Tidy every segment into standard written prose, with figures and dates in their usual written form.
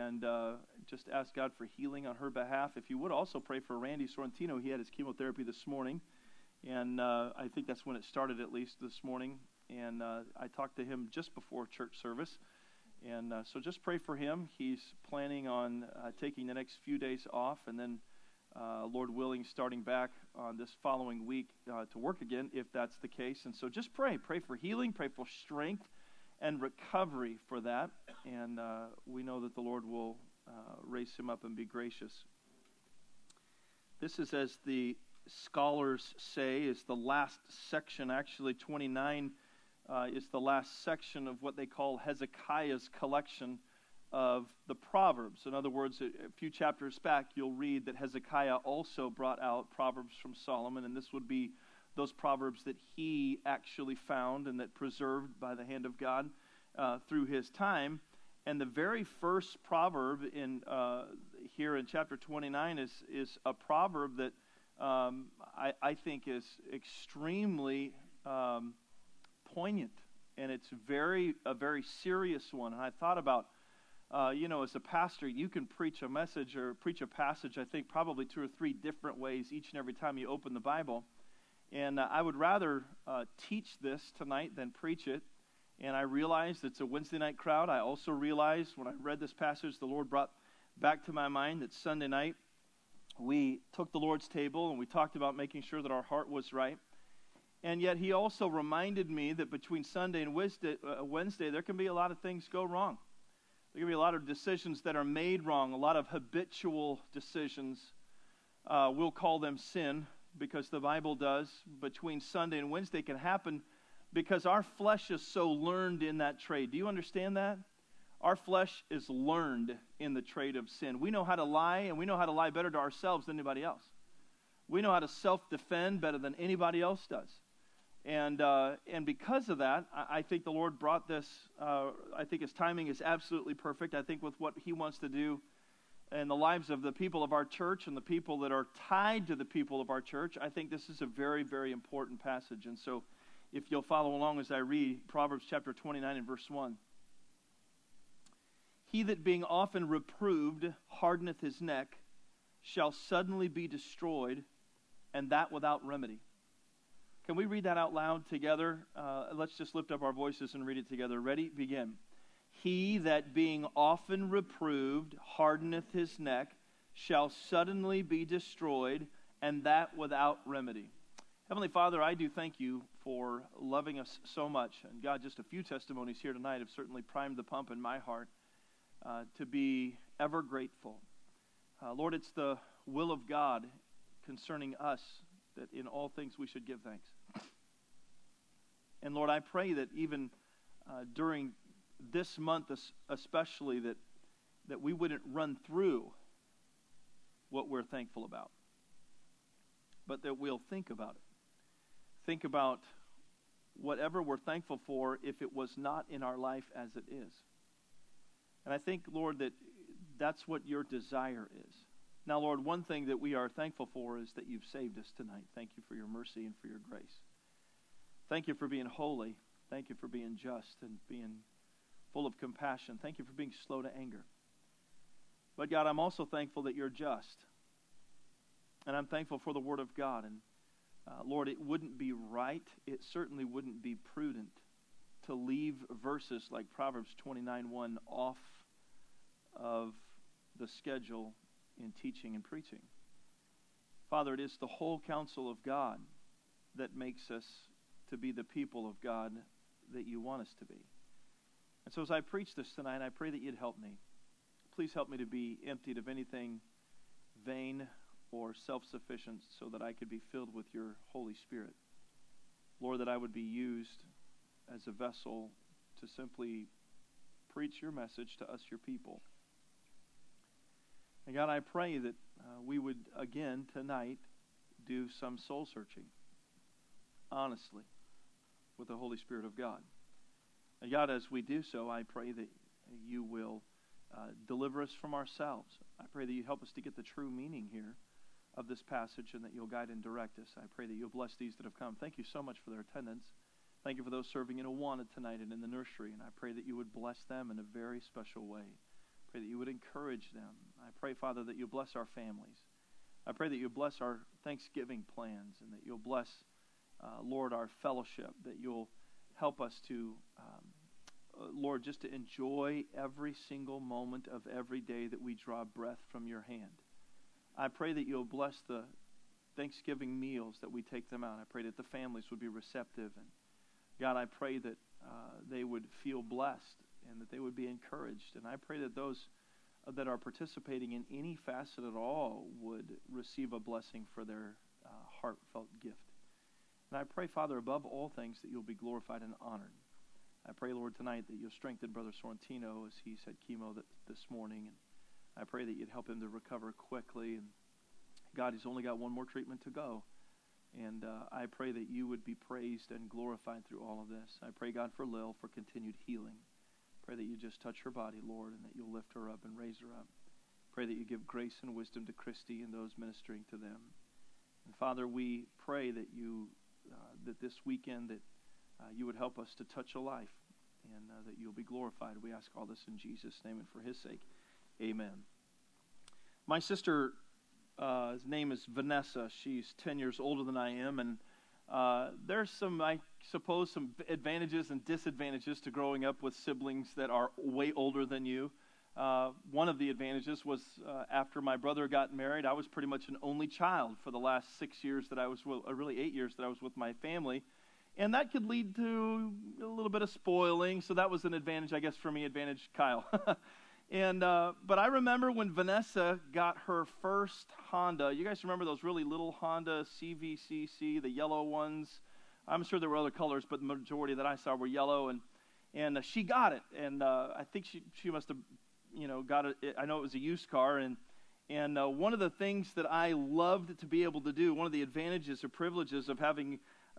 and just ask God for healing on her behalf. If you would also pray for Randy Sorrentino. He had his chemotherapy this morning, and I think that's when it started, at least this morning. And I talked to him just before church service, and so just pray for him. He's planning on taking the next few days off, and then Lord willing, starting back on this following week to work again, if that's the case. And so just pray for healing, pray for strength and recovery for that. And we know that the Lord will raise him up and be gracious. This is, as the scholars say, is the last section. Actually, 29 is the last section of what they call Hezekiah's collection of the Proverbs. In other words, a few chapters back, you'll read that Hezekiah also brought out Proverbs from Solomon, and this would be those Proverbs that he actually found and that preserved by the hand of God through his time. And the very first proverb in here in chapter 29 is a proverb that I think is extremely poignant, and it's a very serious one. And I thought about, as a pastor, you can preach a message or preach a passage, I think, probably 2 or 3 different ways each and every time you open the Bible. And I would rather teach this tonight than preach it. And I realized it's a Wednesday night crowd. I also realized when I read this passage, the Lord brought back to my mind that Sunday night we took the Lord's table and we talked about making sure that our heart was right. And yet he also reminded me that between Sunday and Wednesday there can be a lot of things go wrong. There can be a lot of decisions that are made wrong, a lot of habitual decisions. We'll call them sin, because the Bible does. Between Sunday and Wednesday can happen because our flesh is so learned in that trade. Do you understand that? Our flesh is learned in the trade of sin. We know how to lie, and we know how to lie better to ourselves than anybody else. We know how to self-defend better than anybody else does. And because of that, I think the Lord brought this. I think his timing is absolutely perfect. I think with what he wants to do in the lives of the people of our church and the people that are tied to the people of our church, I think this is a very, very important passage. And so if you'll follow along as I read Proverbs chapter 29 and verse 1. He that being often reproved hardeneth his neck shall suddenly be destroyed, and that without remedy. Can we read that out loud together? Let's just lift up our voices and read it together. Ready? Begin. He that being often reproved hardeneth his neck shall suddenly be destroyed, and that without remedy. Heavenly Father, I do thank you for loving us so much. And God, just a few testimonies here tonight have certainly primed the pump in my heart to be ever grateful. Lord, it's the will of God concerning us that in all things we should give thanks. And Lord, I pray that even during this month especially, that we wouldn't run through what we're thankful about, but that we'll think about it. Think about whatever we're thankful for if it was not in our life as it is. And I think, Lord, that that's what your desire is. Now, Lord, one thing that we are thankful for is that you've saved us tonight. Thank you for your mercy and for your grace. Thank you for being holy. Thank you for being just and being full of compassion. Thank you for being slow to anger. But God, I'm also thankful that you're just. And I'm thankful for the Word of God. And Lord, it wouldn't be right, it certainly wouldn't be prudent to leave verses like Proverbs 29:1 off of the schedule in teaching and preaching. Father, it is the whole counsel of God that makes us to be the people of God that you want us to be. And so as I preach this tonight, I pray that you'd help me. Please help me to be emptied of anything vain or self-sufficient so that I could be filled with your Holy Spirit. Lord, that I would be used as a vessel to simply preach your message to us, your people. And God, I pray that we would again tonight do some soul searching, honestly, with the Holy Spirit of God. And God, as we do so, I pray that you will deliver us from ourselves. I pray that you help us to get the true meaning here of this passage and that you'll guide and direct us. I pray that you'll bless these that have come. Thank you so much for their attendance. Thank you for those serving in Awana tonight and in the nursery. And I pray that you would bless them in a very special way. pray that you would encourage them. I pray, Father, that you bless our families. I pray that you bless our Thanksgiving plans and that you'll bless, Lord, our fellowship, that you'll help us to, Lord, just to enjoy every single moment of every day that we draw breath from your hand. I pray that you'll bless the Thanksgiving meals that we take them out. I pray that the families would be receptive. And God, I pray that they would feel blessed and that they would be encouraged. And I pray that those that are participating in any facet at all would receive a blessing for their heartfelt gift. And I pray, Father, above all things, that you'll be glorified and honored. I pray, Lord, tonight that you'll strengthen Brother Sorrentino as he's had chemo this morning. And I pray that you'd help him to recover quickly. And God, he's only got one more treatment to go. And I pray that you would be praised and glorified through all of this. I pray, God, for Lil, for continued healing. Pray that you just touch her body, Lord, and that you'll lift her up and raise her up. Pray that you give grace and wisdom to Christy and those ministering to them. And Father, we pray that you, that this weekend, that you would help us to touch a life and that you'll be glorified. We ask all this in Jesus' name and for his sake. Amen. My sister, his name is Vanessa. She's 10 years older than I am, and there's some, I suppose, some advantages and disadvantages to growing up with siblings that are way older than you. One of the advantages was after my brother got married, I was pretty much an only child for the last 6 years that I was, really 8 years that I was with my family. And that could lead to a little bit of spoiling, so that was an advantage, I guess, for me, advantage Kyle. And but I remember when Vanessa got her first Honda. You guys remember those really little Honda CVCC, the yellow ones? I'm sure there were other colors, but the majority that I saw were yellow. And she got it, and I think she must have, got it. I know it was a used car, and one of the things that I loved to be able to do, one of the advantages or privileges of having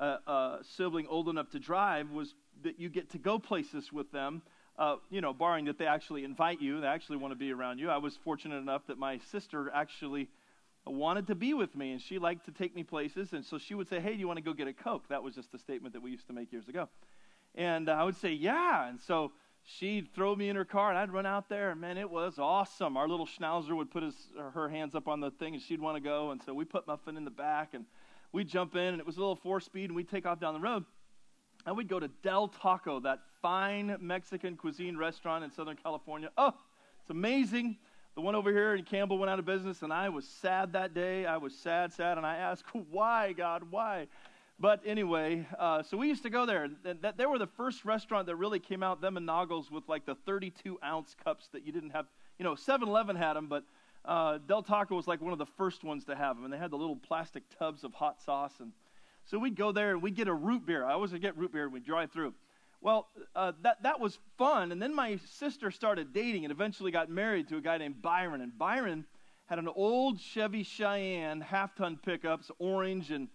a sibling old enough to drive, was that you get to go places with them. Barring that they actually invite you, they actually want to be around you. I was fortunate enough that my sister actually wanted to be with me, and she liked to take me places, and so she would say, hey, do you want to go get a Coke? That was just a statement that we used to make years ago. And I would say, yeah, and so she'd throw me in her car, and I'd run out there, and man, it was awesome. Our little schnauzer would put her hands up on the thing, and she'd want to go, and so we put Muffin in the back, and we'd jump in, and it was a little 4-speed, and we'd take off down the road. And we'd go to Del Taco, that fine Mexican cuisine restaurant in Southern California. Oh, it's amazing. The one over here in Campbell went out of business, and I was sad that day. I was sad, and I asked, why, God, why? But anyway, so we used to go there. They were the first restaurant that really came out, them and Noggles, with like the 32-ounce cups that you didn't have. 7-Eleven had them, but Del Taco was like one of the first ones to have them. And they had the little plastic tubs of hot sauce, and so we'd go there and we'd get a root beer. I always would get root beer when we'd drive through. Well, that was fun. And then my sister started dating and eventually got married to a guy named Byron. And Byron had an old Chevy Cheyenne half-ton pickups, orange. And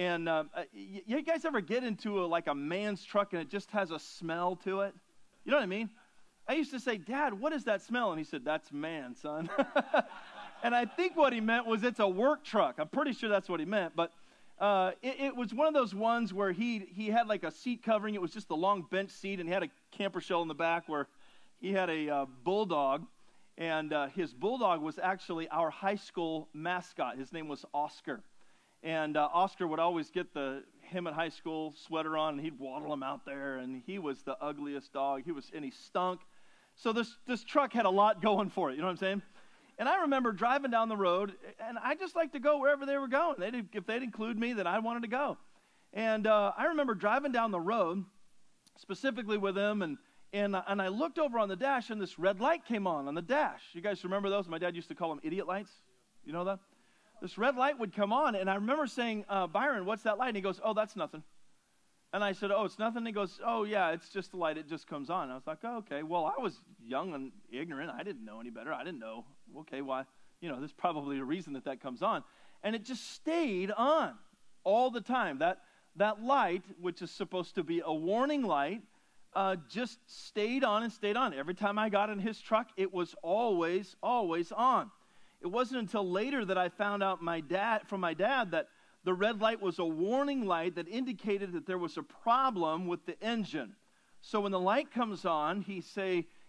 you guys ever get into a man's truck and it just has a smell to it? You know what I mean? I used to say, Dad, what is that smell? And he said, that's man, son. And I think what he meant was it's a work truck. I'm pretty sure that's what he meant. But it was one of those ones where he had like a seat covering. It was just a long bench seat, and he had a camper shell in the back where he had a bulldog, and his bulldog was actually our high school mascot. His name was Oscar, and Oscar would always get him at high school sweater on, and he'd waddle him out there, and he was the ugliest dog. And he stunk. So this truck had a lot going for it. You know what I'm saying? And I remember driving down the road, and I just liked to go wherever they were going. If they'd include me, then I wanted to go. And I remember driving down the road, specifically with them, and I looked over on the dash, and this red light came on the dash. You guys remember those? My dad used to call them idiot lights. You know that? This red light would come on, and I remember saying, Byron, what's that light? And he goes, oh, that's nothing. And I said, oh, it's nothing? And he goes, oh, yeah, it's just the light. It just comes on. And I was like, oh, okay. Well, I was young and ignorant. I didn't know any better. I didn't know. Okay, why? There's probably a reason that comes on. And it just stayed on all the time. That light, which is supposed to be a warning light, just stayed on and stayed on. Every time I got in his truck, it was always, always on. It wasn't until later that I found out from my dad that the red light was a warning light that indicated that there was a problem with the engine. So when the light comes on, he say,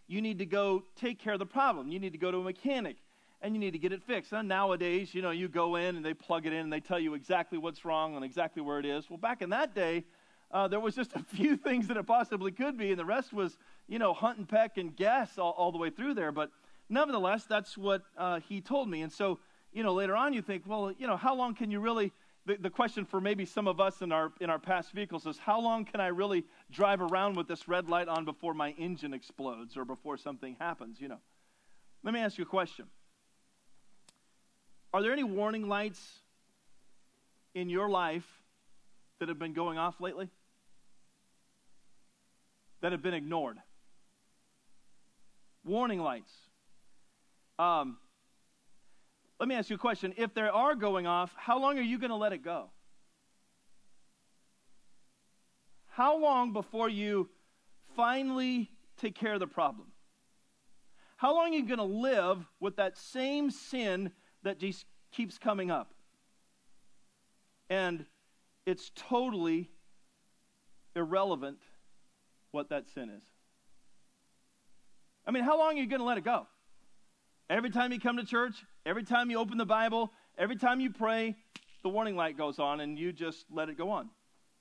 you need to go take care of the problem. You need to go to a mechanic, and you need to get it fixed. And nowadays, you go in, and they plug it in, and they tell you exactly what's wrong and exactly where it is. Well, back in that day, there was just a few things that it possibly could be, and the rest was, hunt and peck and guess all the way through there. But nevertheless, that's what he told me. And so, later on you think, well, how long can you really, the question for maybe some of us in our past vehicles is, how long can I really drive around with this red light on before my engine explodes or before something happens, Let me ask you a question. Are there any warning lights in your life that have been going off lately? That have been ignored? Warning lights. Let me ask you a question. If they are going off, how long are you going to let it go? How long before you finally take care of the problem? How long are you going to live with that same sin that just keeps coming up? And it's totally irrelevant what that sin is. I mean, how long are you going to let it go? Every time you come to church, every time you open the Bible, every time you pray, the warning light goes on and you just let it go on.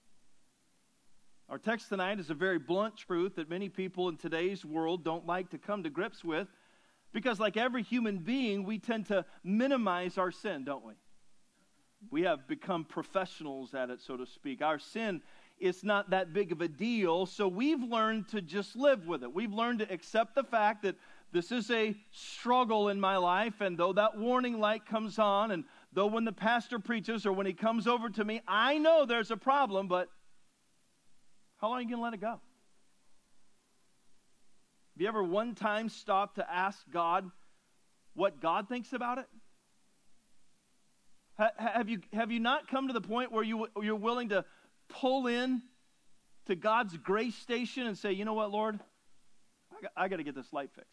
Our text tonight is a very blunt truth that many people in today's world don't like to come to grips with, because like every human being, we tend to minimize our sin, don't we? We have become professionals at it, so to speak. Our sin is not that big of a deal, so we've learned to just live with it. We've learned to accept the fact that this is a struggle in my life, and though that warning light comes on, and though when the pastor preaches or when he comes over to me, I know there's a problem, but how long are you going to let it go? Have you ever one time stopped to ask God what God thinks about it? Have you not come to the point where you're willing to pull in to God's grace station and say, you know what, Lord, I got to get this light fixed?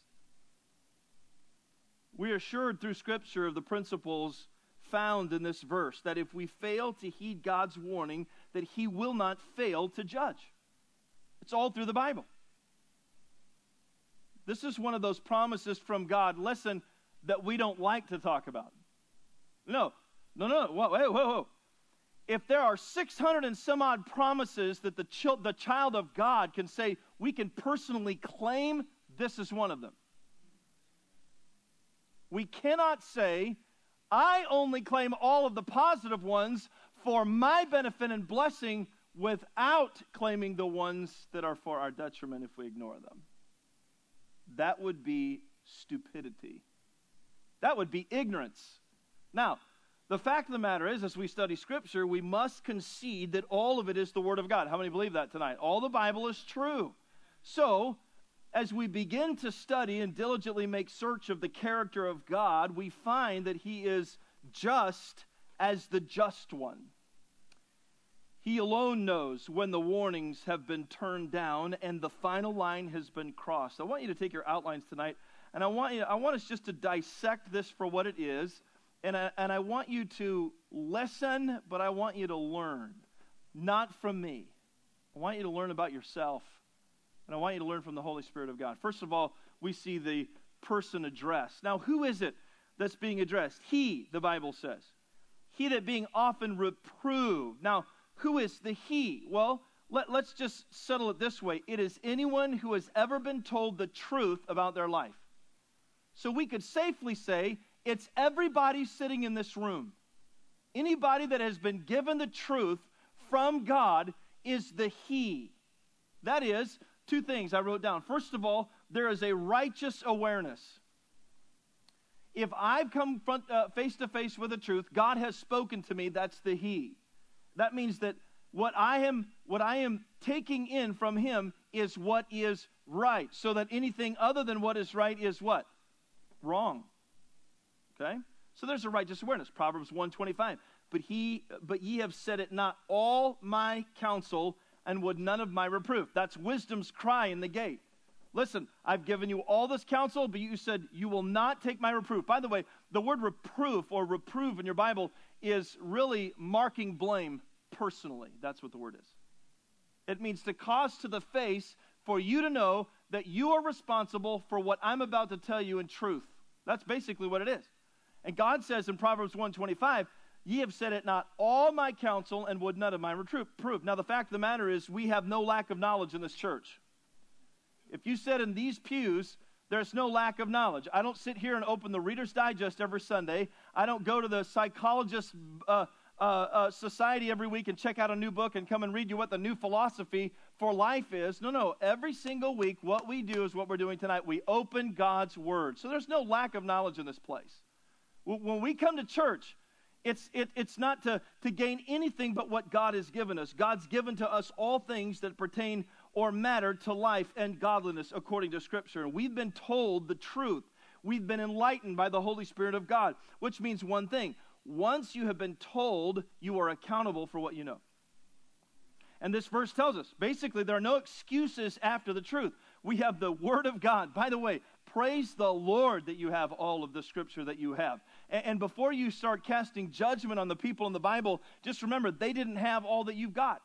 We are assured through Scripture of the principles found in this verse, that if we fail to heed God's warning, that He will not fail to judge. It's all through the Bible. This is one of those promises from God, listen, that we don't like to talk about. No. Whoa. If there are 600 and some odd promises that the child of God can say, we can personally claim, this is one of them. We cannot say, I only claim all of the positive ones for my benefit and blessing, without claiming the ones that are for our detriment if we ignore them. That would be stupidity. That would be ignorance. Now, the fact of the matter is, as we study Scripture, we must concede that all of it is the Word of God. How many believe that tonight? All the Bible is true. So, as we begin to study and diligently make search of the character of God, we find that He is just as the just one. He alone knows when the warnings have been turned down and the final line has been crossed. I want you to take your outlines tonight, and I want us just to dissect this for what it is, and I want you to listen, but I want you to learn, not from me. I want you to learn about yourself, and I want you to learn from the Holy Spirit of God. First of all, we see the person addressed. Now, who is it that's being addressed? He, the Bible says. He that being often reproved. Now, who is the he? Well, let's just settle it this way. It is anyone who has ever been told the truth about their life. So we could safely say it's everybody sitting in this room. Anybody that has been given the truth from God is the he. That is, two things I wrote down. First of all, there is a righteous awareness. If I've come face to face with the truth, God has spoken to me, that's the he. That means that what I am taking in from Him is what is right, so that anything other than what is right is what? Wrong. Okay? So there's a righteous awareness. Proverbs 1:25. But ye have said it not all my counsel, and would none of my reproof. That's wisdom's cry in the gate. Listen, I've given you all this counsel, but you said you will not take my reproof. By the way, the word reproof or reprove in your Bible is really marking blame personally. That's what the word is. It means to cause to the face for you to know that you are responsible for what I'm about to tell you in truth. That's basically what it is. And God says in Proverbs 1:25, ye have said it not all my counsel, and would none of mine reprove. Now, the fact of the matter is, we have no lack of knowledge in this church. If you sit in these pews, there's no lack of knowledge. I don't sit here and open the Reader's Digest every Sunday. I don't go to the Psychologist Society every week and check out a new book and come and read you what the new philosophy for life is. No. Every single week, what we do is what we're doing tonight. We open God's Word. So there's no lack of knowledge in this place. When we come to church, it's not to gain anything but what God has given us. God's given to us all things that pertain or matter to life and godliness according to Scripture. And we've been told the truth. We've been enlightened by the Holy Spirit of God, which means one thing. Once you have been told, you are accountable for what you know. And this verse tells us, basically, there are no excuses after the truth. We have the Word of God. By the way, praise the Lord that you have all of the Scripture that you have. And before you start casting judgment on the people in the Bible, just remember, they didn't have all that you've got.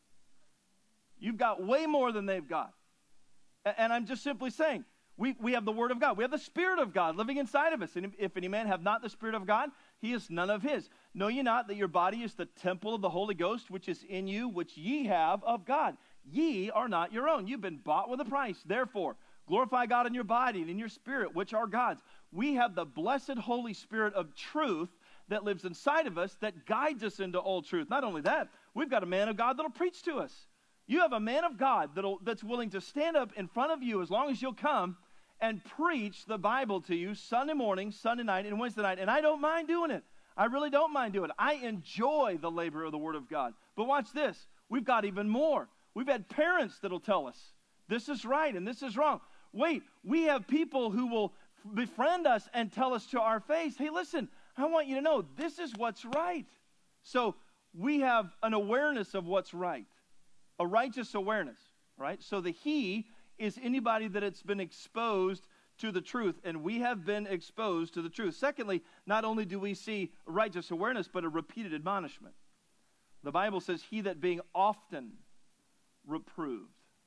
You've got way more than they've got. And I'm just simply saying, we have the Word of God. We have the Spirit of God living inside of us. And if any man have not the Spirit of God, he is none of his. Know ye not that your body is the temple of the Holy Ghost, which is in you, which ye have of God? Ye are not your own. You've been bought with a price. Therefore, glorify God in your body and in your spirit, which are God's. We have the blessed Holy Spirit of truth that lives inside of us that guides us into all truth. Not only that, we've got a man of God that'll preach to us. You have a man of God that's willing to stand up in front of you as long as you'll come and preach the Bible to you Sunday morning, Sunday night, and Wednesday night. And I don't mind doing it. I really don't mind doing it. I enjoy the labor of the Word of God. But watch this. We've got even more. We've had parents that'll tell us, this is right and this is wrong. Wait, we have people who will befriend us and tell us to our face, hey, listen, I want you to know this is what's right. So we have an awareness of what's right, a righteous awareness, right? So the he is anybody that it's been exposed to the truth, and we have been exposed to the truth. Secondly, not only do we see righteous awareness, but a repeated admonishment. The Bible says, he that being often reproved.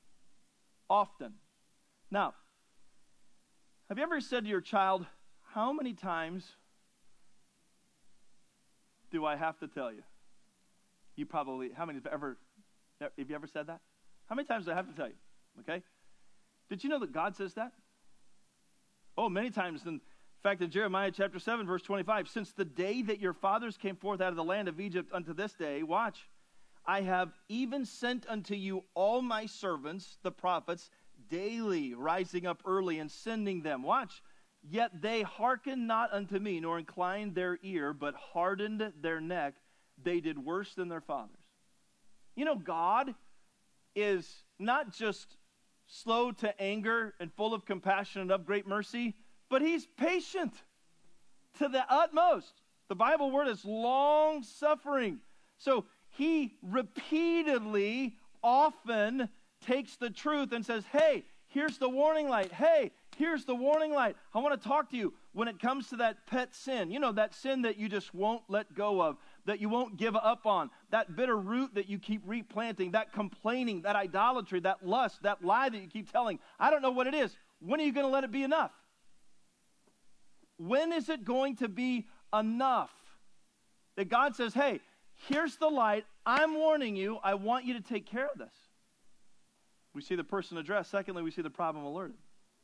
Often. Now, have you ever said to your child, how many times do I have to tell you? You probably, have you ever said that? How many times do I have to tell you? Okay? Did you know that God says that? Oh, many times. In fact, in Jeremiah chapter 7, verse 25, since the day that your fathers came forth out of the land of Egypt unto this day, watch, I have even sent unto you all my servants, the prophets, daily rising up early and sending them. Watch. Yet they hearkened not unto me, nor inclined their ear, but hardened their neck. They did worse than their fathers. You know, God is not just slow to anger and full of compassion and of great mercy, but he's patient to the utmost. The Bible word is long-suffering. So he repeatedly, often takes the truth and says, hey, here's the warning light. Hey, here's the warning light. I want to talk to you when it comes to that pet sin. You know, that sin that you just won't let go of, that you won't give up on, that bitter root that you keep replanting, that complaining, that idolatry, that lust, that lie that you keep telling. I don't know what it is. When are you going to let it be enough? When is it going to be enough that God says, hey, here's the light. I'm warning you. I want you to take care of this. We see the person addressed. Secondly, we see the problem alerted.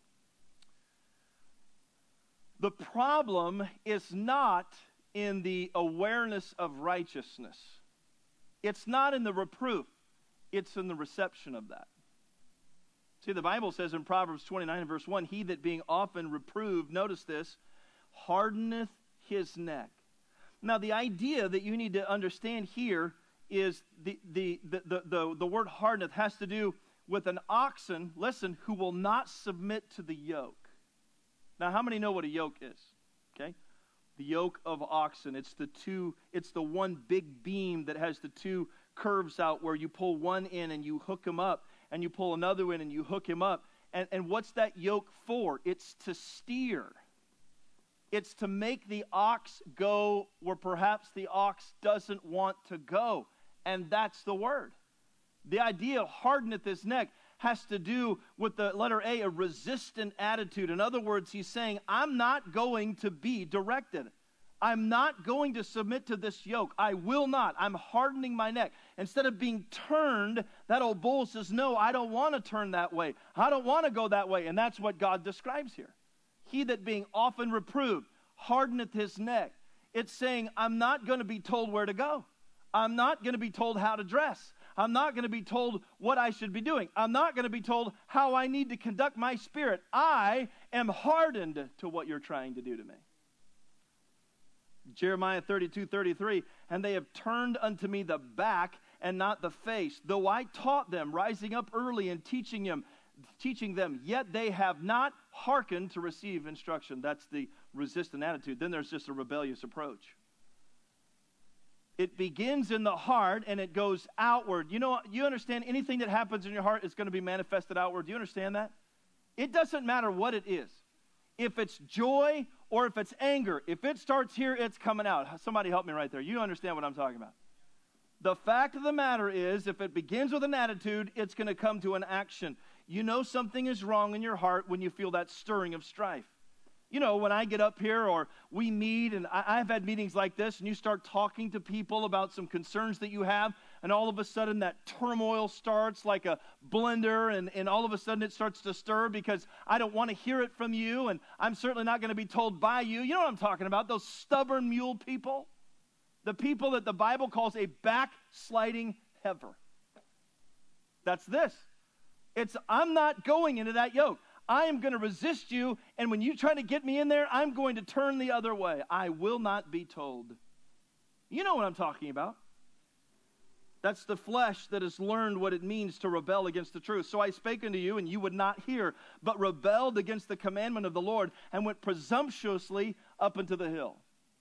The problem is not in the awareness of righteousness. It's not in the reproof. It's in the reception of that. See, the Bible says in Proverbs 29 and verse 1, he that being often reproved, notice this, hardeneth his neck. Now, the idea that you need to understand here is the word hardeneth has to do with an oxen, listen, who will not submit to the yoke. Now, how many know what a yoke is? Okay? The yoke of oxen. It's the one big beam that has the two curves out where you pull one in and you hook him up, and you pull another in and you hook him up. And what's that yoke for? It's to steer. It's to make the ox go where perhaps the ox doesn't want to go. And that's the word. The idea of hardeneth his neck has to do with the letter A, a resistant attitude. In other words, he's saying, I'm not going to be directed. I'm not going to submit to this yoke. I will not. I'm hardening my neck. Instead of being turned, that old bull says, no, I don't want to turn that way. I don't want to go that way. And that's what God describes here. He that being often reproved hardeneth his neck. It's saying, I'm not going to be told where to go. I'm not going to be told how to dress. I'm not going to be told what I should be doing. I'm not going to be told how I need to conduct my spirit. I am hardened to what you're trying to do to me. Jeremiah 32:33, and they have turned unto me the back and not the face. Though I taught them, rising up early and teaching them, yet they have not hearkened to receive instruction. That's the resistant attitude. Then there's just a rebellious approach. It begins in the heart and it goes outward. You understand anything that happens in your heart is going to be manifested outward. Do you understand that? It doesn't matter what it is. If it's joy or if it's anger, if it starts here, it's coming out. Somebody help me right there. You understand what I'm talking about. The fact of the matter is, if it begins with an attitude, it's going to come to an action. You know something is wrong in your heart when you feel that stirring of strife. When I get up here or we meet, and I've had meetings like this, and you start talking to people about some concerns that you have, and all of a sudden that turmoil starts like a blender, and all of a sudden it starts to stir because I don't want to hear it from you, and I'm certainly not going to be told by you. You know what I'm talking about, those stubborn mule people? The people that the Bible calls a backsliding heifer. That's this. I'm not going into that yoke. I am going to resist you, and when you try to get me in there, I'm going to turn the other way. I will not be told. You know what I'm talking about. That's the flesh that has learned what it means to rebel against the truth. So I spake unto you, and you would not hear, but rebelled against the commandment of the Lord, and went presumptuously up into the hill.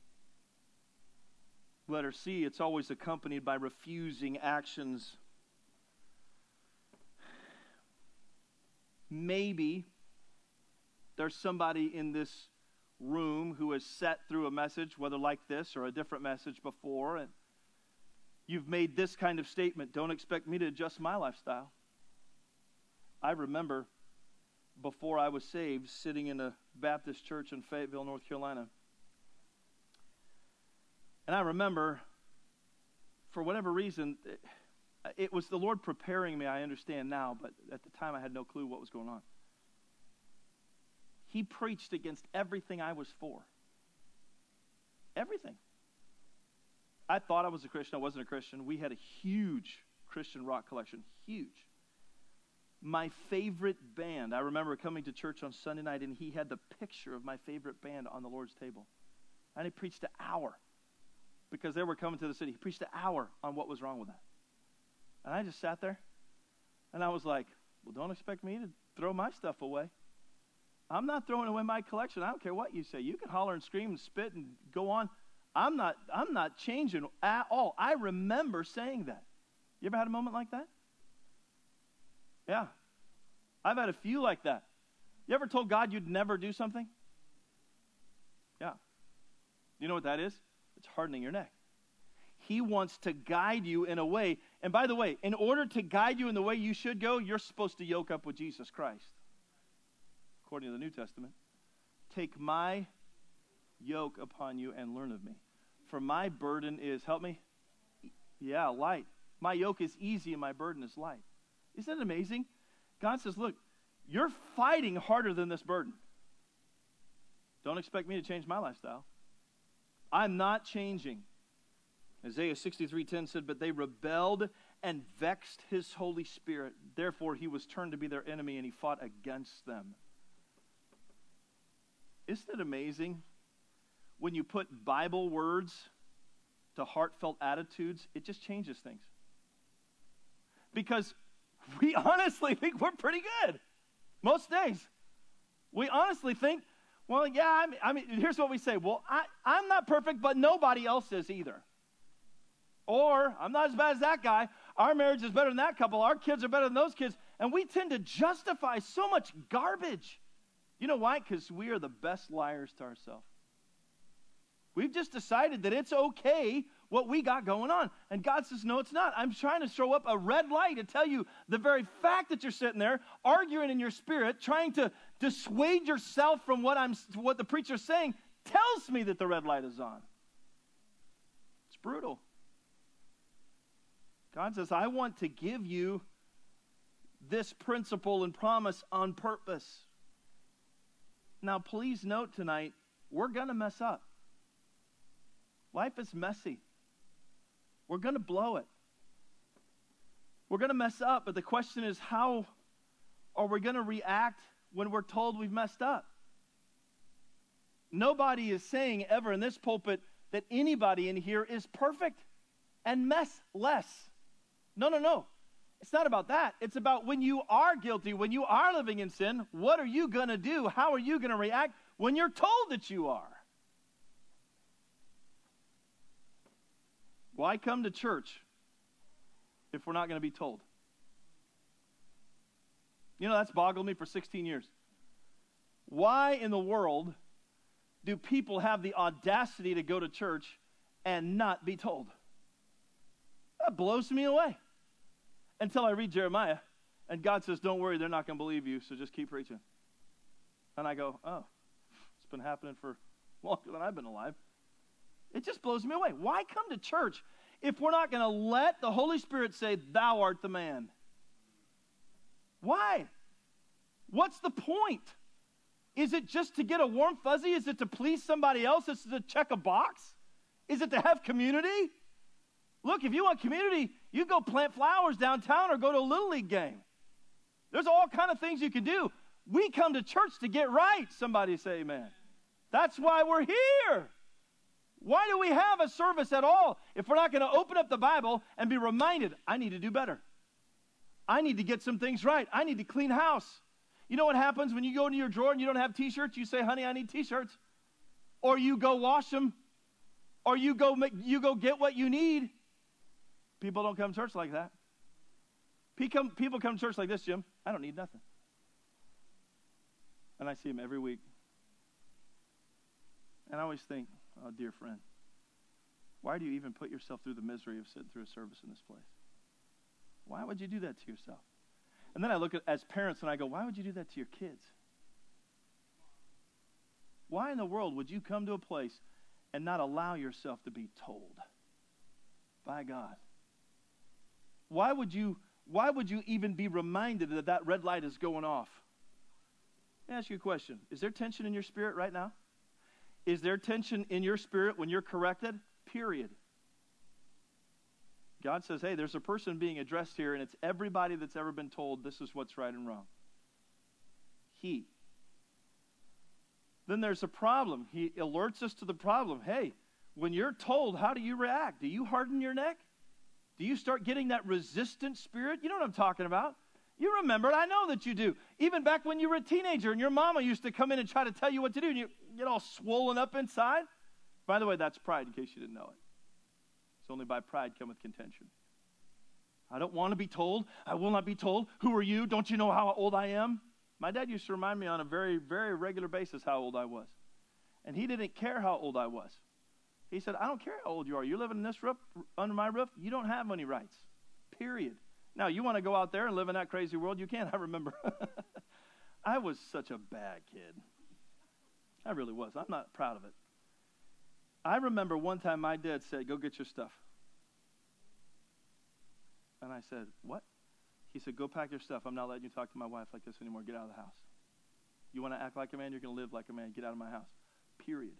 Letter C, it's always accompanied by refusing actions. Maybe there's somebody in this room who has sat through a message, whether like this or a different message before, and you've made this kind of statement, don't expect me to adjust my lifestyle. I remember before I was saved sitting in a Baptist church in Fayetteville, North Carolina. And I remember, for whatever reason, it was the Lord preparing me, I understand now, but at the time I had no clue what was going on. He preached against everything I was for. Everything. I thought I was a Christian. I wasn't a Christian. We had a huge Christian rock collection. Huge. My favorite band, I remember coming to church on Sunday night, and he had the picture of my favorite band on the Lord's table. And he preached an hour because they were coming to the city. He preached an hour on what was wrong with that. And I just sat there, and I was like, well, don't expect me to throw my stuff away. I'm not throwing away my collection. I don't care what you say. You can holler and scream and spit and go on. I'm not changing at all. I remember saying that. You ever had a moment like that? Yeah. I've had a few like that. You ever told God you'd never do something? Yeah. You know what that is? It's hardening your neck. He wants to guide you in a way. And by the way, in order to guide you in the way you should go, you're supposed to yoke up with Jesus Christ. According to the New Testament. Take my yoke upon you and learn of me. For my burden is, help me? Yeah, light. My yoke is easy and my burden is light. Isn't it amazing? God says, look, you're fighting harder than this burden. Don't expect me to change my lifestyle. I'm not changing. Isaiah 63:10 said, but they rebelled and vexed his Holy Spirit. Therefore, he was turned to be their enemy and he fought against them. Isn't it amazing? When you put Bible words to heartfelt attitudes, it just changes things. Because we honestly think we're pretty good. Most days. We honestly think, well, yeah, I mean, here's what we say. Well, I'm not perfect, but nobody else is either. Or, I'm not as bad as that guy. Our marriage is better than that couple. Our kids are better than those kids. And we tend to justify so much garbage. You know why? Because we are the best liars to ourselves. We've just decided that it's okay what we got going on. And God says, no, it's not. I'm trying to throw up a red light to tell you the very fact that you're sitting there arguing in your spirit, trying to dissuade yourself from what the preacher's saying, tells me that the red light is on. It's brutal. God says, I want to give you this principle and promise on purpose. Now, please note tonight, we're going to mess up. Life is messy. We're going to blow it. We're going to mess up, but the question is, how are we going to react when we're told we've messed up? Nobody is saying ever in this pulpit that anybody in here is perfect and mess less. No. It's not about that. It's about when you are guilty, when you are living in sin, what are you going to do? How are you going to react when you're told that you are? Why come to church if we're not going to be told? You know, that's boggled me for 16 years. Why in the world do people have the audacity to go to church and not be told? That blows me away. Until I read Jeremiah, and God says, don't worry, they're not going to believe you, so just keep preaching. And I go, oh, it's been happening for longer than I've been alive. It just blows me away. Why come to church if we're not going to let the Holy Spirit say, thou art the man? Why? What's the point? Is it just to get a warm fuzzy? Is it to please somebody else? Is it to check a box? Is it to have community? Look, if you want community, you go plant flowers downtown or go to a Little League game. There's all kind of things you can do. We come to church to get right. Somebody say amen. That's why we're here. Why do we have a service at all if we're not going to open up the Bible and be reminded, I need to do better. I need to get some things right. I need to clean house. You know what happens when you go into your drawer and you don't have T-shirts? You say, honey, I need T-shirts. Or you go wash them. Or you go get what you need. People don't come to church like that. People come to church like this, Jim. I don't need nothing. And I see them every week. And I always think, oh, dear friend, why do you even put yourself through the misery of sitting through a service in this place? Why would you do that to yourself? And then I look at as parents and I go, why would you do that to your kids? Why in the world would you come to a place and not allow yourself to be told by God? Why would you even be reminded that that red light is going off? Let me ask you a question. Is there tension in your spirit right now? Is there tension in your spirit when you're corrected? Period. God says, hey, there's a person being addressed here, and it's everybody that's ever been told this is what's right and wrong. He. Then there's a problem. He alerts us to the problem. Hey, when you're told, how do you react? Do you harden your neck? Do you start getting that resistant spirit? You know what I'm talking about. You remember it. I know that you do. Even back when you were a teenager and your mama used to come in and try to tell you what to do, and you get all swollen up inside. By the way, that's pride, in case you didn't know it. It's only by pride cometh contention. I don't want to be told. I will not be told. Who are you? Don't you know how old I am? My dad used to remind me on a very, very regular basis how old I was. And he didn't care how old I was. He said, I don't care how old you are. You're living in this roof, under my roof. You don't have any rights. Period. Now, you want to go out there and live in that crazy world? You can. I remember. I was such a bad kid. I really was. I'm not proud of it. I remember one time my dad said, go get your stuff. And I said, what? He said, go pack your stuff. I'm not letting you talk to my wife like this anymore. Get out of the house. You want to act like a man? You're going to live like a man. Get out of my house. Period.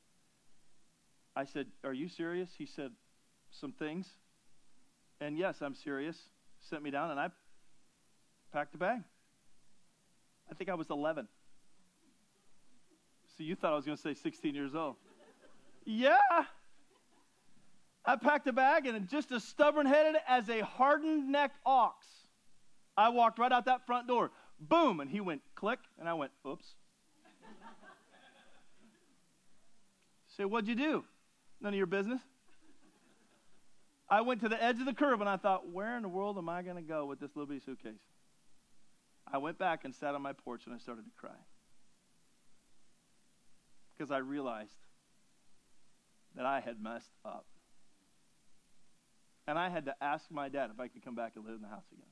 I said, are you serious? He said, some things. And yes, I'm serious. Sent me down and I packed a bag. I think I was 11. So you thought I was going to say 16 years old. Yeah. I packed a bag and just as stubborn-headed as a hardened-necked ox, I walked right out that front door. Boom. And he went click. And I went, oops. Say, what'd you do? None of your business. I went to the edge of the curb and I thought, where in the world am I going to go with this little bitty suitcase? I went back and sat on my porch and I started to cry. Because I realized that I had messed up. And I had to ask my dad if I could come back and live in the house again.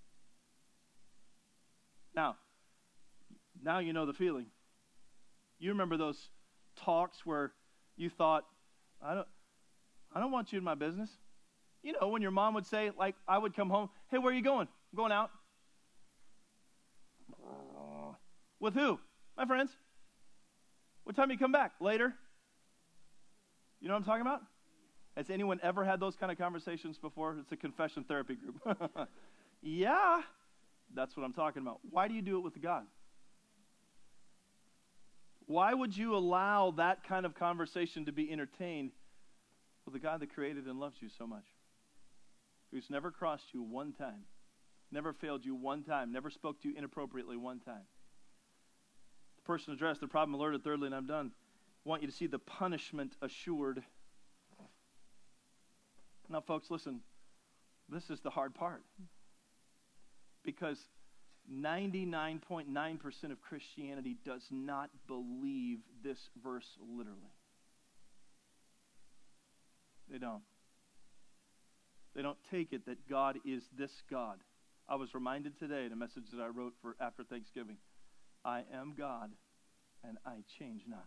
Now you know the feeling. You remember those talks where you thought, I don't want you in my business. You know, when your mom would say, like, I would come home, hey, where are you going? I'm going out. With who? My friends. What time do you come back? Later. You know what I'm talking about? Has anyone ever had those kind of conversations before? It's a confession therapy group. Yeah, that's what I'm talking about. Why do you do it with God? Why would you allow that kind of conversation to be entertained with a God that created and loves you so much? Who's never crossed you one time, never failed you one time, never spoke to you inappropriately one time. The person addressed, the problem alerted, thirdly, and I'm done. I want you to see the punishment assured. Now, folks, listen. This is the hard part. Because 99.9% of Christianity does not believe this verse literally. They don't. They don't take it that God is this God. I was reminded today in a message that I wrote for after Thanksgiving. I am God, and I change not.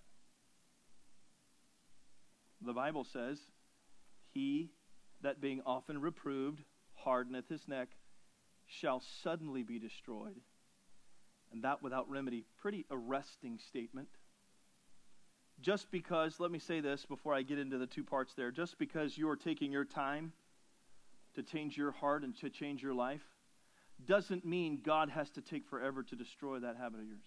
The Bible says, he that being often reproved hardeneth his neck shall suddenly be destroyed, and that without remedy. Pretty arresting statement. Just because, let me say this before I get into the two parts there, just because you are taking your time to change your heart and to change your life, doesn't mean God has to take forever to destroy that habit of yours.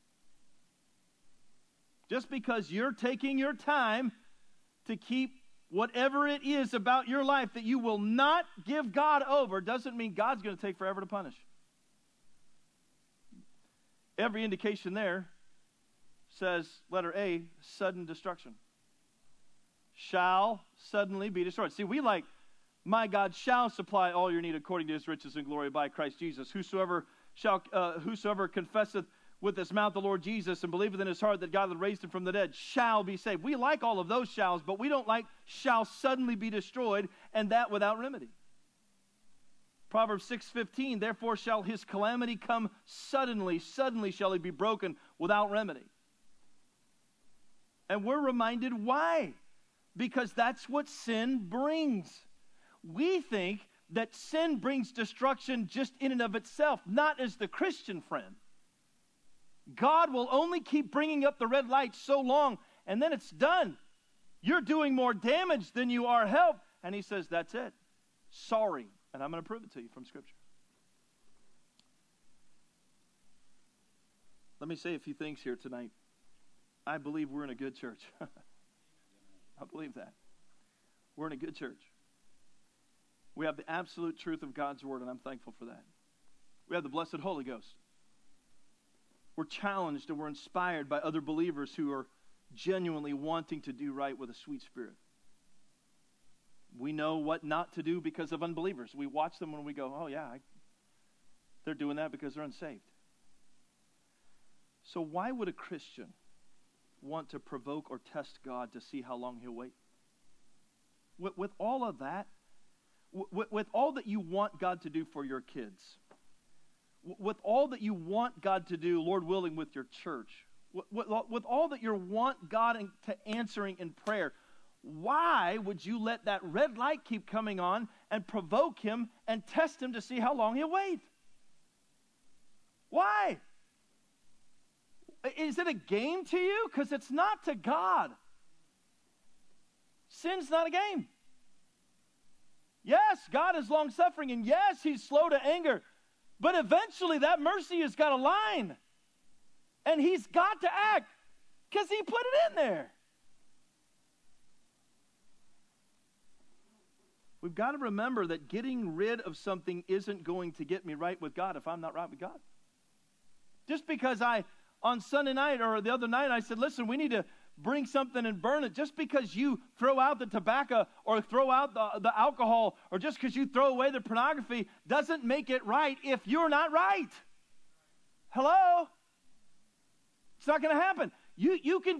Just because you're taking your time to keep whatever it is about your life that you will not give God over, doesn't mean God's going to take forever to punish. Every indication there says, letter A, sudden destruction. Shall suddenly be destroyed. See, we like, my God shall supply all your need according to his riches and glory by Christ Jesus. Whosoever confesseth with his mouth the Lord Jesus and believeth in his heart that God hath raised him from the dead shall be saved. We like all of those shalls, but we don't like shall suddenly be destroyed, and that without remedy. Proverbs 6:15, therefore shall his calamity come suddenly. Suddenly shall he be broken without remedy. And we're reminded why. Because that's what sin brings. We think that sin brings destruction just in and of itself, not as the Christian friend. God will only keep bringing up the red light so long, and then it's done. You're doing more damage than you are help. And he says, that's it. Sorry. And I'm going to prove it to you from Scripture. Let me say a few things here tonight. I believe we're in a good church. I believe that. We're in a good church. We have the absolute truth of God's Word, and I'm thankful for that. We have the blessed Holy Ghost. We're challenged and we're inspired by other believers who are genuinely wanting to do right with a sweet spirit. We know what not to do because of unbelievers. We watch them and we go, oh yeah, they're doing that because they're unsaved. So why would a Christian want to provoke or test God to see how long he'll wait? With all of that, with all that you want God to do for your kids, with all that you want God to do, Lord willing, with your church, with all that you want God to answering in prayer, why would you let that red light keep coming on and provoke him and test him to see how long he'll wait? Why? Is it a game to you? Because it's not to God. Sin's not a game. Yes, God is long-suffering, and yes, he's slow to anger. But eventually that mercy has got a line. And he's got to act because he put it in there. We've got to remember that getting rid of something isn't going to get me right with God if I'm not right with God. Just because on Sunday night or the other night, I said, listen, we need to bring something and burn it. Just because you throw out the tobacco or throw out the alcohol or just because you throw away the pornography doesn't make it right if you're not right. Hello? It's not going to happen. You can do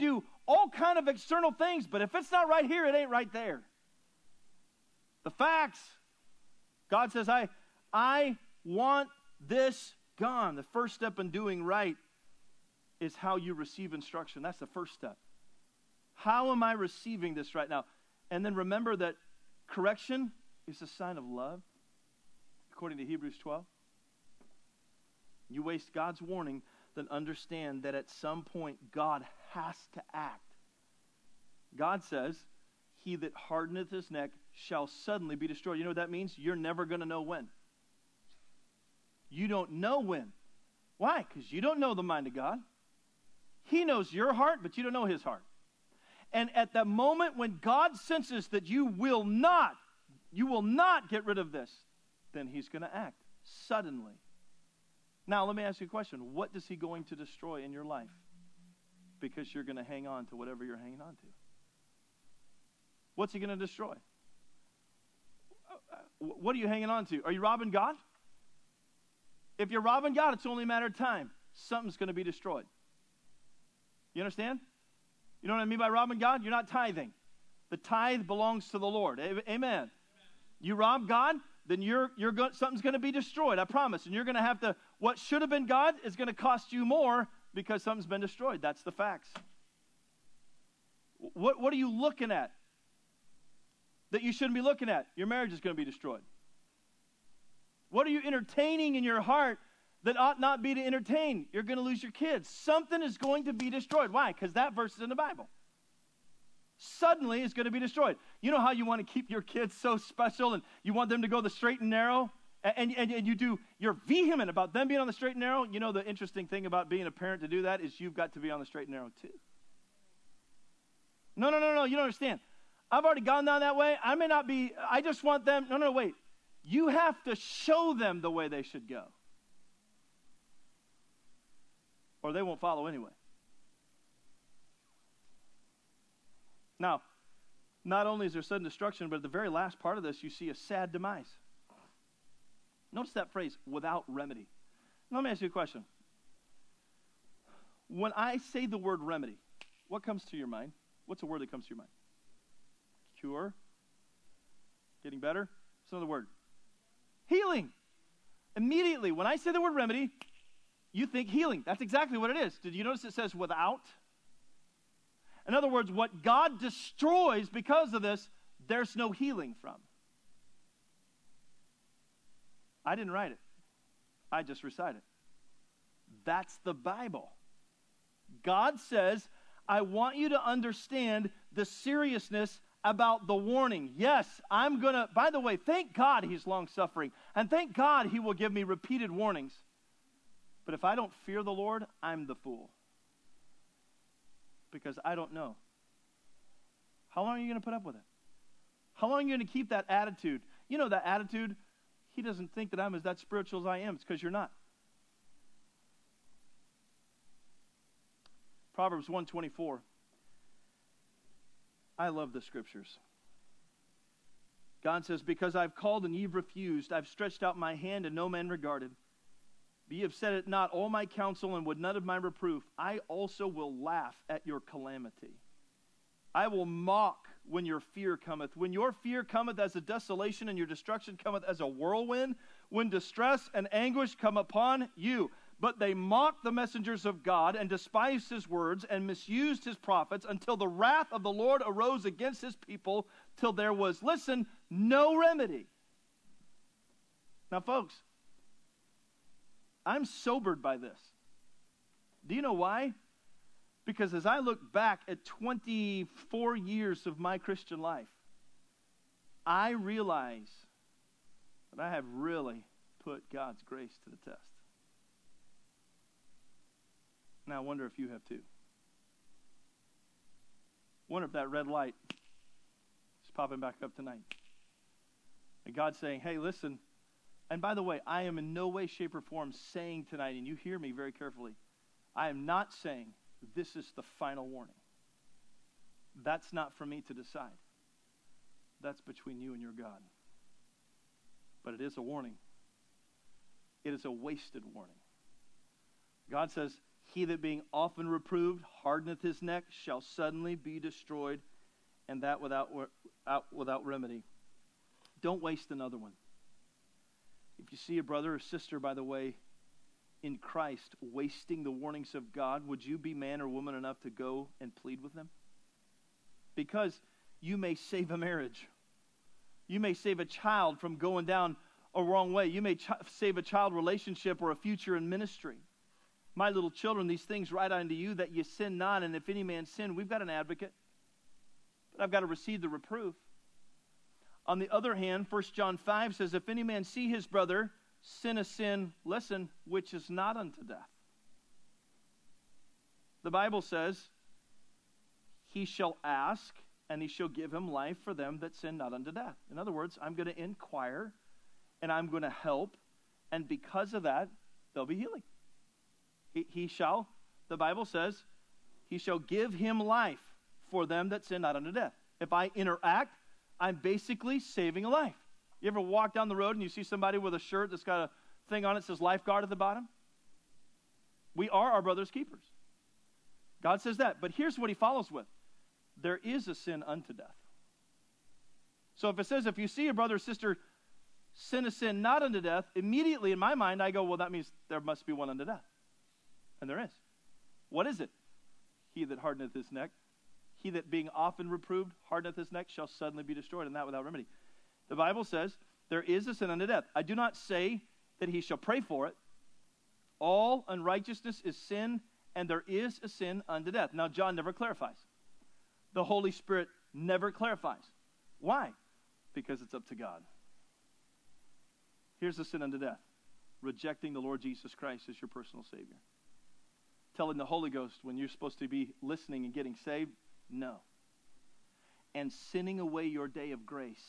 all kind of external things, but if it's not right here, it ain't right there. The facts. God says, I want this gone. The first step in doing right is how you receive instruction. That's the first step. How am I receiving this right now? And then remember that correction is a sign of love, according to Hebrews 12. You waste God's warning, then understand that at some point God has to act. God says, he that hardeneth his neck shall suddenly be destroyed. You know what that means? You're never going to know when. You don't know when. Why? Because you don't know the mind of God. He knows your heart, but you don't know his heart. And at the moment when God senses that you will not get rid of this, then he's going to act suddenly. Now, let me ask you a question. What is he going to destroy in your life? Because you're going to hang on to whatever you're hanging on to. What's he going to destroy? What are you hanging on to? Are you robbing God? If you're robbing God, it's only a matter of time. Something's going to be destroyed. You understand? You know what I mean by robbing God? You're not tithing. The tithe belongs to the Lord. Amen. You rob God, then something's going to be destroyed, I promise. And you're going to have to, what should have been God is going to cost you more because something's been destroyed. That's the facts. What are you looking at that you shouldn't be looking at? Your marriage is going to be destroyed. What are you entertaining in your heart that ought not be to entertain? You're going to lose your kids. Something is going to be destroyed. Why? Because that verse is in the Bible. Suddenly it's going to be destroyed. You know how you want to keep your kids so special and you want them to go the straight and narrow? And you're vehement about them being on the straight and narrow. You know the interesting thing about being a parent to do that is you've got to be on the straight and narrow too. No, you don't understand. I've already gone down that way. I just want them, no, wait. You have to show them the way they should go. Or they won't follow anyway. Now, not only is there sudden destruction, but at the very last part of this, you see a sad demise. Notice that phrase, without remedy. Now, let me ask you a question. When I say the word remedy, what comes to your mind? What's a word that comes to your mind? Cure? Getting better? What's another word? Healing. Immediately, when I say the word remedy, you think healing. That's exactly what it is. Did you notice it says without? In other words, what God destroys because of this, there's no healing from. I didn't write it. I just recite it. That's the Bible. God says, I want you to understand the seriousness about the warning. Yes, by the way, thank God he's long-suffering. And thank God he will give me repeated warnings. But if I don't fear the Lord, I'm the fool. Because I don't know. How long are you going to put up with it? How long are you going to keep that attitude? You know that attitude, he doesn't think that I'm as that spiritual as I am. It's because you're not. Proverbs 1:24. I love the scriptures. God says, because I've called and you've refused, I've stretched out my hand and no man regarded. But ye have said it not, all my counsel and would none of my reproof. I also will laugh at your calamity. I will mock when your fear cometh. When your fear cometh as a desolation and your destruction cometh as a whirlwind, when distress and anguish come upon you. But they mocked the messengers of God and despised his words and misused his prophets until the wrath of the Lord arose against his people till there was, listen, no remedy. Now, folks, I'm sobered by this. Do you know why? Because as I look back at 24 years of my Christian life, I realize that I have really put God's grace to the test. Now, I wonder if you have too. I wonder if that red light is popping back up tonight. And God's saying, hey, listen. And by the way, I am in no way, shape, or form saying tonight, and you hear me very carefully, I am not saying this is the final warning. That's not for me to decide. That's between you and your God. But it is a warning. It is a wasted warning. God says, He that being often reproved hardeneth his neck shall suddenly be destroyed, and that without remedy. Don't waste another one. If you see a brother or sister, by the way, in Christ, wasting the warnings of God, would you be man or woman enough to go and plead with them? Because you may save a marriage. You may save a child from going down a wrong way. You may save a child relationship or a future in ministry. My little children, these things write unto you that ye sin not, and if any man sin, we've got an advocate. But I've got to receive the reproof. On the other hand, 1 John 5 says, if any man see his brother sin a sin, listen, which is not unto death. The Bible says, he shall ask, and he shall give him life for them that sin not unto death. In other words, I'm going to inquire, and I'm going to help, and because of that, there'll be healing. He shall, the Bible says, he shall give him life for them that sin not unto death. If I interact, I'm basically saving a life. You ever walk down the road and you see somebody with a shirt that's got a thing on it that says lifeguard at the bottom? We are our brother's keepers. God says that. But here's what he follows with. There is a sin unto death. So if it says, if you see a brother or sister sin a sin not unto death, immediately in my mind I go, well, that means there must be one unto death. And there is. What is it? He that hardeneth his neck, he that being often reproved hardeneth his neck shall suddenly be destroyed, and that without remedy. The Bible says there is a sin unto death. I do not say that he shall pray for it. All unrighteousness is sin, and there is a sin unto death. Now, John never clarifies. The Holy Spirit never clarifies. Why? Because it's up to God. Here's the sin unto death. Rejecting the Lord Jesus Christ as your personal Savior. Telling the Holy Ghost when you're supposed to be listening and getting saved, no. And sinning away your day of grace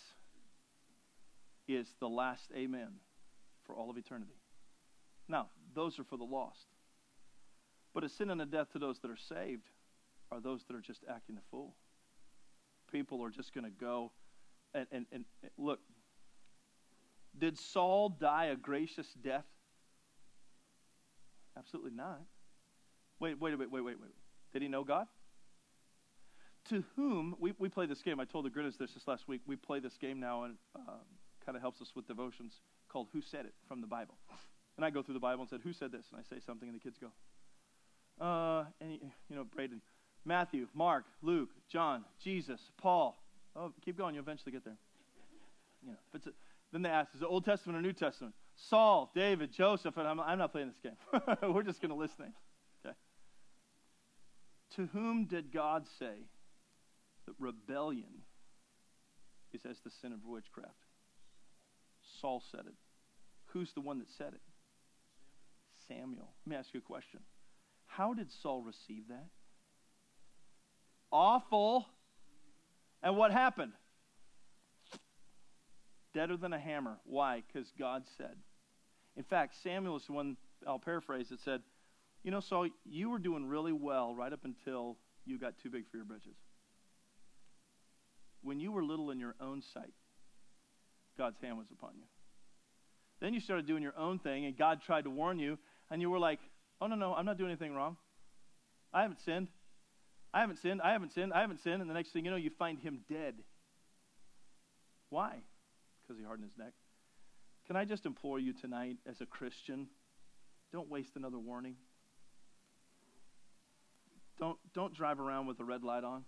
is the last amen for all of eternity. Now, those are for the lost. But a sin and a death to those that are saved are those that are just acting a fool. People are just going to go and look. Did Saul die a gracious death? Absolutely not. Wait. Did he know God? To whom, we play this game. I told the Gritters this last week. We play this game now, and kind of helps us with devotions, called Who Said It from the Bible. And I go through the Bible and said, who said this? And I say something, and the kids go, Braden, Matthew, Mark, Luke, John, Jesus, Paul. Oh, keep going. You'll eventually get there. Then they ask, is it Old Testament or New Testament? Saul, David, Joseph, and I'm not playing this game. We're just going to list names. Okay. To whom did God say that rebellion is as the sin of witchcraft? Saul said it. Who's the one that said it? Samuel. Let me ask you a question. How did Saul receive that? Awful. And what happened? Deader than a hammer. Why? Because God said. In fact, Samuel is the one, I'll paraphrase, that said, Saul, you were doing really well right up until you got too big for your britches. When you were little in your own sight, God's hand was upon you. Then you started doing your own thing, and God tried to warn you, and you were like, oh, no, I'm not doing anything wrong. I haven't sinned. And the next thing you know, you find him dead. Why? Because he hardened his neck. Can I just implore you tonight as a Christian, don't waste another warning. Don't drive around with a red light on.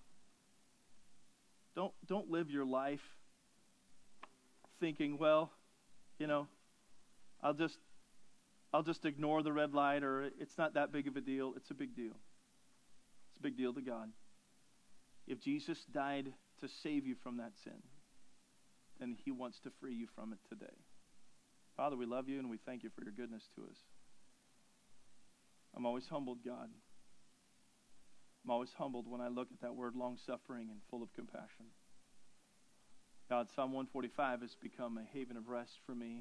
Don't live your life thinking, well, I'll just ignore the red light, or it's not that big of a deal. It's a big deal. It's a big deal to God. If Jesus died to save you from that sin, then he wants to free you from it today. Father, we love you and we thank you for your goodness to us. I'm always humbled, God. I'm always humbled when I look at that word long-suffering and full of compassion. God, Psalm 145 has become a haven of rest for me.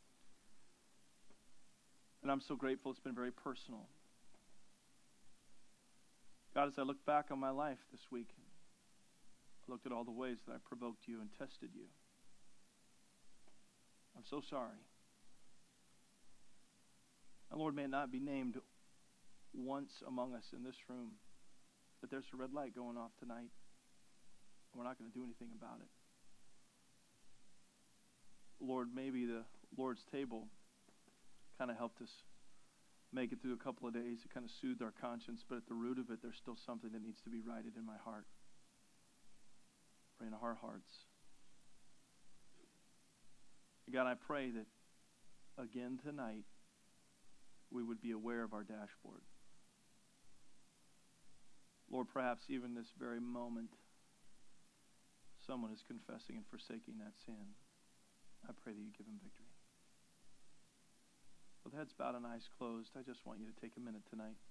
And I'm so grateful it's been very personal. God, as I look back on my life this week, I looked at all the ways that I provoked you and tested you. I'm so sorry. And Lord, may it not be named once among us in this room that there's a red light going off tonight, and we're not going to do anything about it. Lord, maybe the Lord's table kind of helped us make it through a couple of days. It kind of soothed our conscience, but at the root of it, there's still something that needs to be righted in my heart, or in our hearts. God, I pray that again tonight we would be aware of our dashboard. Lord, perhaps even this very moment, someone is confessing and forsaking that sin. I pray that you give them victory. With heads bowed and eyes closed, I just want you to take a minute tonight.